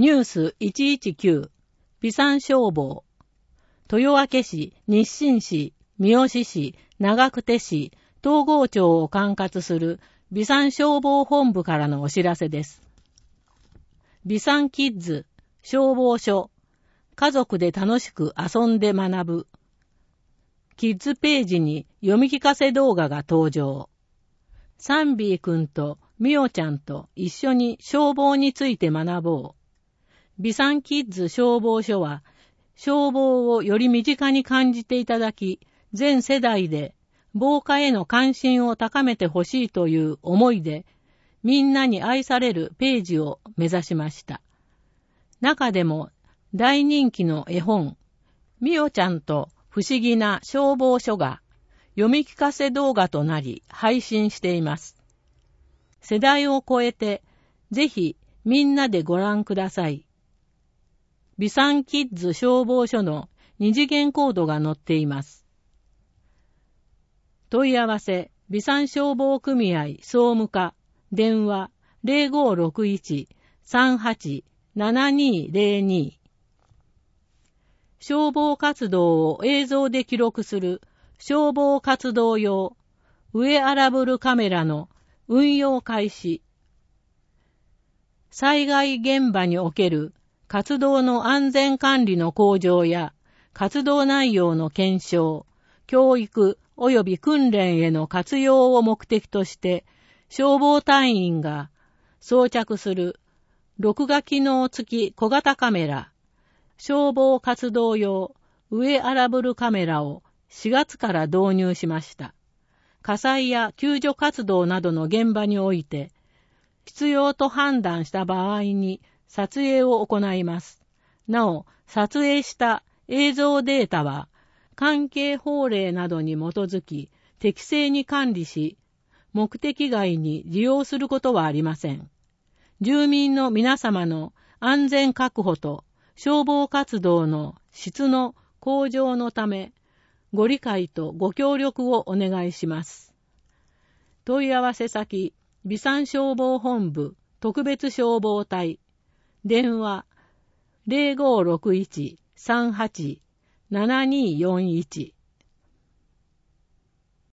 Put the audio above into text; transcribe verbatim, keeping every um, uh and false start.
ニュースいちいちきゅう、備産消防。豊明市、日清市、三好市、長久手市、東郷町を管轄する備産消防本部からのお知らせです。備産キッズ、消防署、家族で楽しく遊んで学ぶ。キッズページに読み聞かせ動画が登場。サンビーくんとミオちゃんと一緒に消防について学ぼう。備産キッズ消防署は、消防をより身近に感じていただき、全世代で防火への関心を高めてほしいという思いで、みんなに愛されるページを目指しました。中でも大人気の絵本、ミオちゃんと不思議な消防署が読み聞かせ動画となり配信しています。世代を超えて、ぜひみんなでご覧ください。備産キッズ消防署の二次元コードが載っています。問い合わせ、備産消防組合総務課、電話 ゼロごろくいち さんはち ななにゼロに。消防活動を映像で記録する消防活動用ウェアラブルカメラの運用開始。災害現場における活動の安全管理の向上や活動内容の検証、教育及び訓練への活用を目的として消防隊員が装着する録画機能付き小型カメラ、消防活動用ウェアラブルカメラをしがつから導入しました。火災や救助活動などの現場において必要と判断した場合に撮影を行います。なお、撮影した映像データは関係法令などに基づき適正に管理し、目的外に利用することはありません。住民の皆様の安全確保と消防活動の質の向上のため、ご理解とご協力をお願いします。問い合わせ先、備産消防本部特別消防隊、電話 ゼロごろくいち さんはち ななによんいち